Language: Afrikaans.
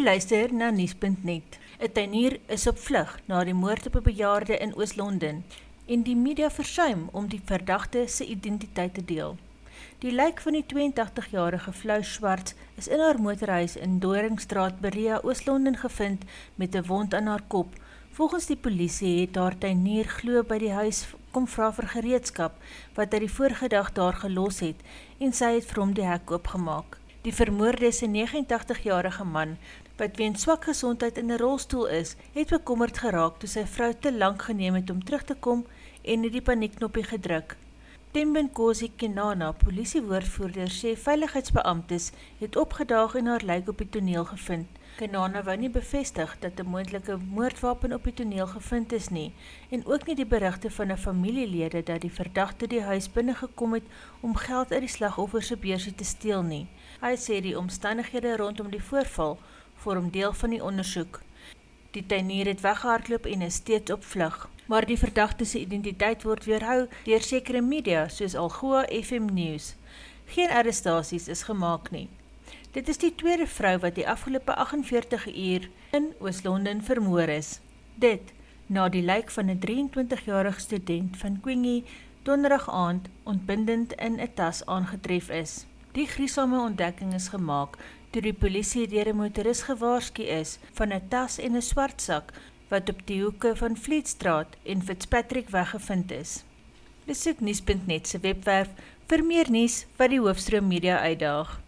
luister na Nuus.net. 'n Tuinier is op vlug na die moord op 'n bejaarde in Oos-London en die media versuim om die verdagte se identiteit te deel. Die lijk van die 82-jarige Flou Schwartz is in haar motorhuis in Doringstraat, Berea, Oos-London gevind met 'n wond aan haar kop. Volgens die polisie het haar tuinier glo by die huis kom vra vir gereedskap wat hy die vorige dag daar gelos het en sy het vir hom die hek oopgemaak. Die vermoorde is 'n 89-jarige man wat weens swak gesondheid in 'n rolstoel is, het bekommerd geraak toe sy vrou te lank geneem het om terug te kom en het die paniekknoppie gedruk. Thembinkosi Kenana, polisiewoordvoerder, sê veiligheidsbeamptes het opgedaag en haar lijk op die toneel gevind. Kenana wou nie bevestig dat 'n moontlike moordwapen op die toneel gevind is nie, en ook nie die berigte van 'n familielede dat die verdagte die huis binnengekom het om geld uit die slagoffer se beursie te steel nie. Hy sê die omstandighede rondom die voorval vorm deel van die ondersoek. Die tuinier het weggehardloop en is steeds op vlug, maar die verdagte se identiteit word weerhou deur sekere media soos Algoa FM News. Geen arrestasies is gemaak nie. Dit is die tweede vrou wat die afgelope 48 uur in Oos-London vermoor is. Dit na die lijk van 'n 23-jarige student van Quingy donderdag aand ontbindend in 'n tas aangetref is. Die gruisame ontdekking is gemaak toe die polisie deur 'n motoris gewaarsku is van 'n tas en 'n swart sak wat op die hoeke van Vlietstraat en Fitzpatrick weggevind is. Besoek Nuus.net se webwerf vir meer nuus wat die Hoofstroom Media uitdaag.